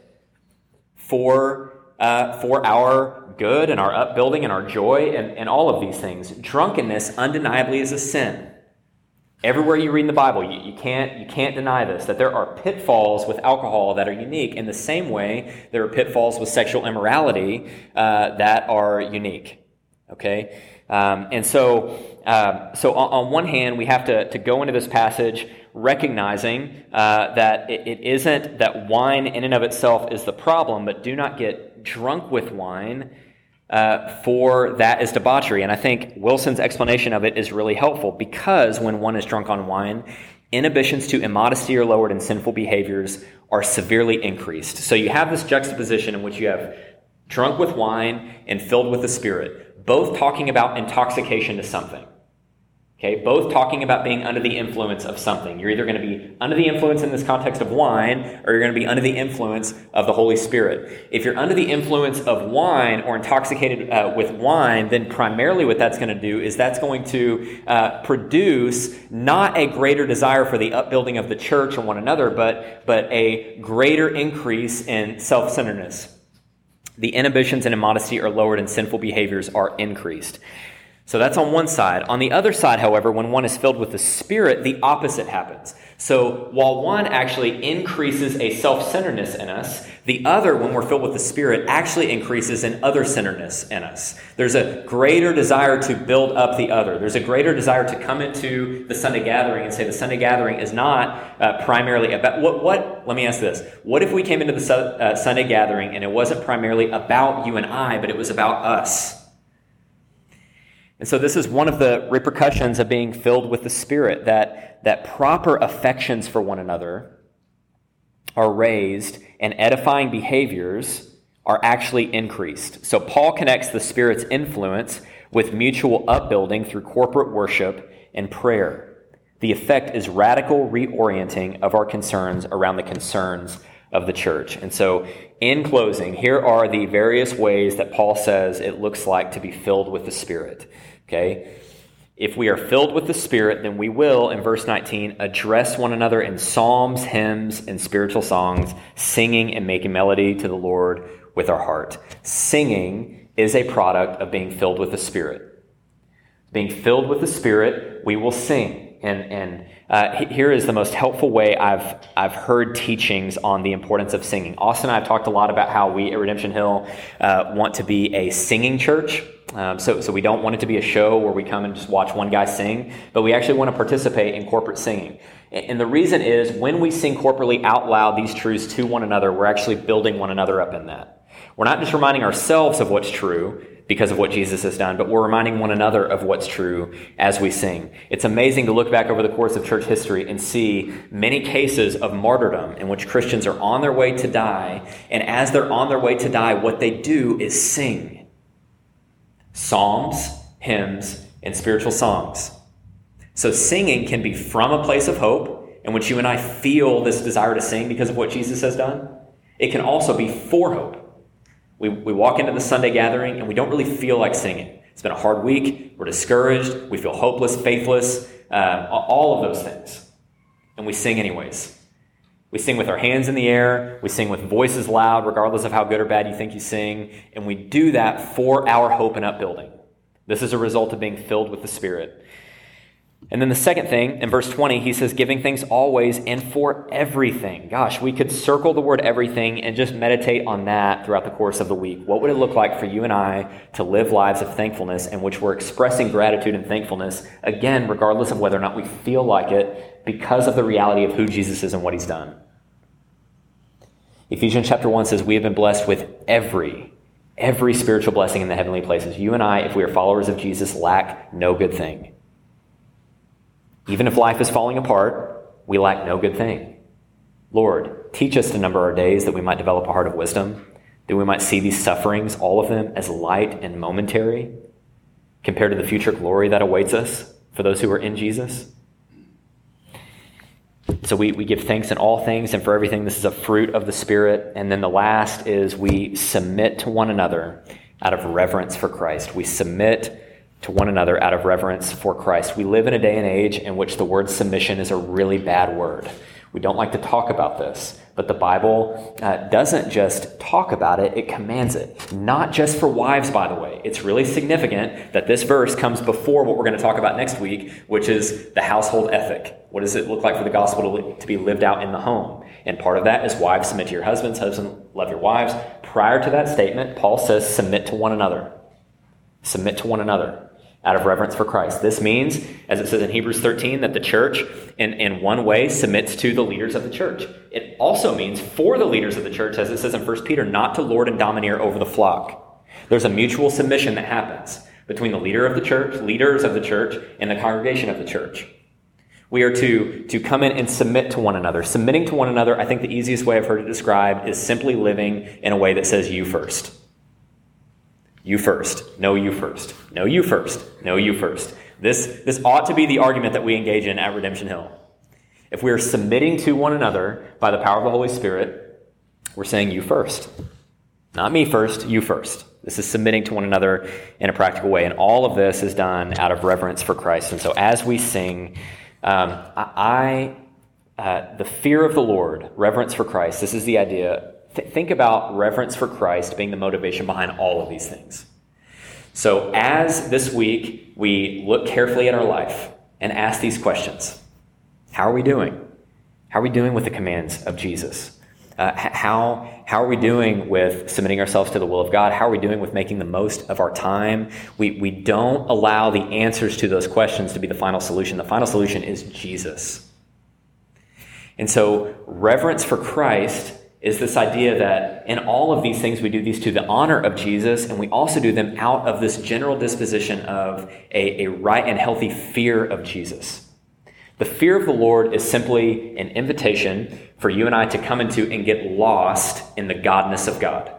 for uh, for our good and our upbuilding and our joy and, and all of these things. Drunkenness undeniably is a sin. Everywhere you read in the Bible, you, you can't you can't deny this, that there are pitfalls with alcohol that are unique. In the same way, there are pitfalls with sexual immorality uh, that are unique. Okay? Um, and so, um, so on, on one hand, we have to, to go into this passage recognizing uh, that it, it isn't that wine in and of itself is the problem, but do not get drunk with wine, uh, for that is debauchery. And I think Wilson's explanation of it is really helpful, because when one is drunk on wine, inhibitions to immodesty are lowered and sinful behaviors are severely increased. So you have this juxtaposition in which you have drunk with wine and filled with the Spirit, both talking about intoxication to something. Okay, both talking about being under the influence of something. You're either going to be under the influence in this context of wine, or you're going to be under the influence of the Holy Spirit. If you're under the influence of wine or intoxicated uh, with wine, then primarily what that's going to do is that's going to uh, produce not a greater desire for the upbuilding of the church or one another, but, but a greater increase in self-centeredness. The inhibitions and immodesty are lowered and sinful behaviors are increased. So that's on one side. On the other side, however, when one is filled with the Spirit, the opposite happens. So while one actually increases a self-centeredness in us, the other, when we're filled with the Spirit, actually increases an other-centeredness in us. There's a greater desire to build up the other. There's a greater desire to come into the Sunday gathering and say the Sunday gathering is not uh, primarily about, what, what, let me ask this. What if we came into the su- uh, Sunday gathering and it wasn't primarily about you and I, but it was about us? And so this is one of the repercussions of being filled with the Spirit, that, that proper affections for one another are raised and edifying behaviors are actually increased. So Paul connects the Spirit's influence with mutual upbuilding through corporate worship and prayer. The effect is radical reorienting of our concerns around the concerns of the church. And so in closing, here are the various ways that Paul says it looks like to be filled with the Spirit. Okay? If we are filled with the Spirit, then we will, in verse nineteen, address one another in psalms, hymns, and spiritual songs, singing and making melody to the Lord with our heart. Singing is a product of being filled with the Spirit. Being filled with the Spirit, we will sing. And and uh, here is the most helpful way I've I've heard teachings on the importance of singing. Austin and I have talked a lot about how we at Redemption Hill uh, want to be a singing church. Um, so, so we don't want it to be a show where we come and just watch one guy sing, but we actually want to participate in corporate singing. And the reason is when we sing corporately out loud these truths to one another, we're actually building one another up in that. We're not just reminding ourselves of what's true because of what Jesus has done, but we're reminding one another of what's true as we sing. It's amazing to look back over the course of church history and see many cases of martyrdom in which Christians are on their way to die, and as they're on their way to die, what they do is sing. Psalms, hymns, and spiritual songs. So singing can be from a place of hope in which you and I feel this desire to sing because of what Jesus has done. It can also be for hope. We, we walk into the Sunday gathering and we don't really feel like singing. It's been a hard week. We're discouraged. We feel hopeless, faithless, uh, all of those things. And we sing anyways. We sing with our hands in the air. We sing with voices loud, regardless of how good or bad you think you sing. And we do that for our hope and upbuilding. This is a result of being filled with the Spirit. And then the second thing, in verse twenty, he says, giving thanks always and for everything. Gosh, we could circle the word everything and just meditate on that throughout the course of the week. What would it look like for you and I to live lives of thankfulness in which we're expressing gratitude and thankfulness, again, regardless of whether or not we feel like it, because of the reality of who Jesus is and what he's done? Ephesians chapter one says, we have been blessed with every, every spiritual blessing in the heavenly places. You and I, if we are followers of Jesus, lack no good thing. Even if life is falling apart, we lack no good thing. Lord, teach us to number our days that we might develop a heart of wisdom, that we might see these sufferings, all of them, as light and momentary compared to the future glory that awaits us for those who are in Jesus. So we, we give thanks in all things and for everything. This is a fruit of the Spirit. And then the last is we submit to one another out of reverence for Christ. We submit to one another out of reverence for Christ. We live in a day and age in which the word submission is a really bad word. We don't like to talk about this, but the Bible uh, doesn't just talk about it, it commands it. Not just for wives, by the way. It's really significant that this verse comes before what we're going to talk about next week, which is the household ethic. What does it look like for the gospel to, to be lived out in the home? And part of that is wives, submit to your husbands, husbands, love your wives. Prior to that statement, Paul says, submit to one another. Submit to one another out of reverence for Christ. This means, as it says in Hebrews thirteen, that the church, in, in one way, submits to the leaders of the church. It also means for the leaders of the church, as it says in First Peter, not to lord and domineer over the flock. There's a mutual submission that happens between the leader of the church, leaders of the church, and the congregation of the church. We are to, to come in and submit to one another. Submitting to one another, I think the easiest way I've heard it described is simply living in a way that says you first. You first. No, you first. No, you first. No, you first. This, this ought to be the argument that we engage in at Redemption Hill. If we are submitting to one another by the power of the Holy Spirit, we're saying you first. Not me first, you first. This is submitting to one another in a practical way. And all of this is done out of reverence for Christ. And so as we sing, um, I, uh, the fear of the Lord, reverence for Christ, this is the idea. th- think about reverence for Christ being the motivation behind all of these things. So as this week we look carefully at our life and ask these questions, how are we doing? How are we doing with the commands of Jesus? Uh, how, how are we doing with submitting ourselves to the will of God? How are we doing with making the most of our time? We, we don't allow the answers to those questions to be the final solution. The final solution is Jesus. And so reverence for Christ is this idea that in all of these things, we do these to the honor of Jesus, and we also do them out of this general disposition of a, a right and healthy fear of Jesus. The fear of the Lord is simply an invitation for you and I to come into and get lost in the godness of God.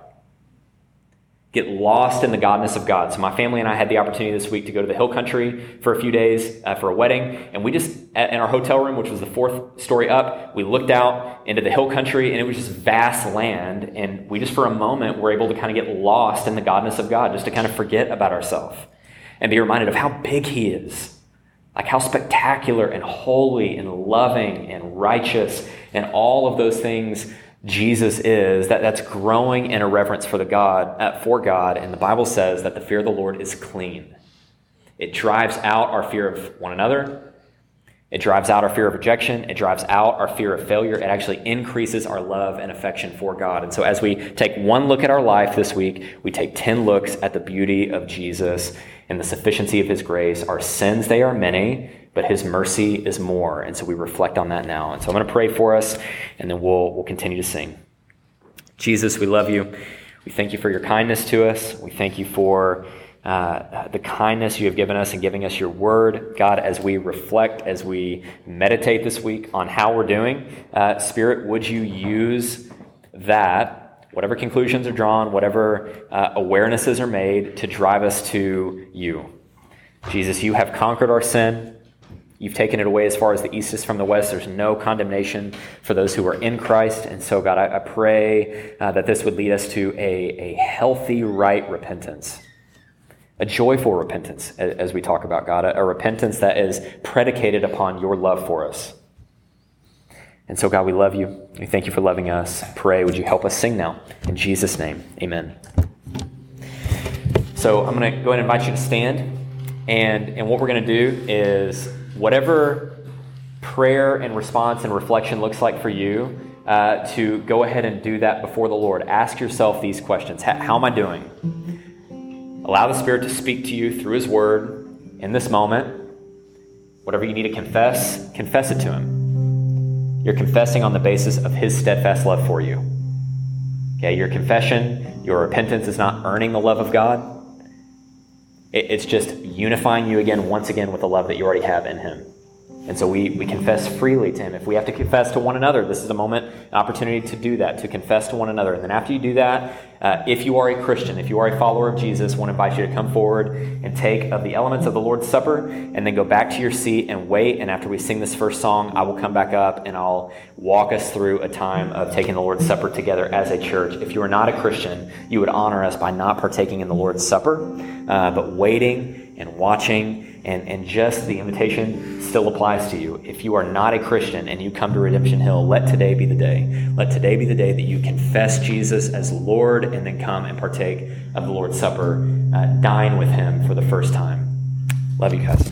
Get lost in the godness of God. So my family and I had the opportunity this week to go to the Hill Country for a few days uh, for a wedding. And we just, in our hotel room, which was the fourth story up, we looked out into the Hill Country and it was just vast land. And we just for a moment were able to kind of get lost in the godness of God, just to kind of forget about ourselves and be reminded of how big he is. Like how spectacular and holy and loving and righteous and all of those things Jesus is, that, that's growing in a reverence for the God, uh, for God. And the Bible says that the fear of the Lord is clean. It drives out our fear of one another. It drives out our fear of rejection. It drives out our fear of failure. It actually increases our love and affection for God. And so as we take one look at our life this week, we take ten looks at the beauty of Jesus and the sufficiency of his grace. Our sins, they are many, but his mercy is more. And so we reflect on that now. And so I'm going to pray for us, and then we'll we'll continue to sing. Jesus, we love you. We thank you for your kindness to us. We thank you for uh, the kindness you have given us and giving us your word. God, as we reflect, as we meditate this week on how we're doing, uh, Spirit, would you use that, whatever conclusions are drawn, whatever uh, awarenesses are made, to drive us to you. Jesus, you have conquered our sin. You've taken it away as far as the east is from the west. There's no condemnation for those who are in Christ. And so, God, I, I pray uh, that this would lead us to a, a healthy, right repentance, a joyful repentance, as, as we talk about, God, a, a repentance that is predicated upon your love for us. And so, God, we love you. We thank you for loving us. Pray, would you help us sing now? In Jesus' name, amen. So I'm going to go ahead and invite you to stand. And, and what we're going to do is whatever prayer and response and reflection looks like for you, uh, to go ahead and do that before the Lord. Ask yourself these questions. How, how am I doing? Allow the Spirit to speak to you through his word in this moment. Whatever you need to confess, confess it to him. You're confessing on the basis of his steadfast love for you. Okay, your confession, your repentance is not earning the love of God. It's just unifying you again, once again, with the love that you already have in him. And so we, we confess freely to him. If we have to confess to one another, this is a moment, an opportunity to do that, to confess to one another. And then after you do that, uh, if you are a Christian, if you are a follower of Jesus, I want to invite you to come forward and take of the elements of the Lord's Supper, and then go back to your seat and wait. And after we sing this first song, I will come back up and I'll walk us through a time of taking the Lord's Supper together as a church. If you are not a Christian, you would honor us by not partaking in the Lord's Supper, uh, but waiting and watching. And, and just the invitation still applies to you. If you are not a Christian and you come to Redemption Hill, let today be the day. Let today be the day that you confess Jesus as Lord and then come and partake of the Lord's Supper, uh, dine with him for the first time. Love you guys.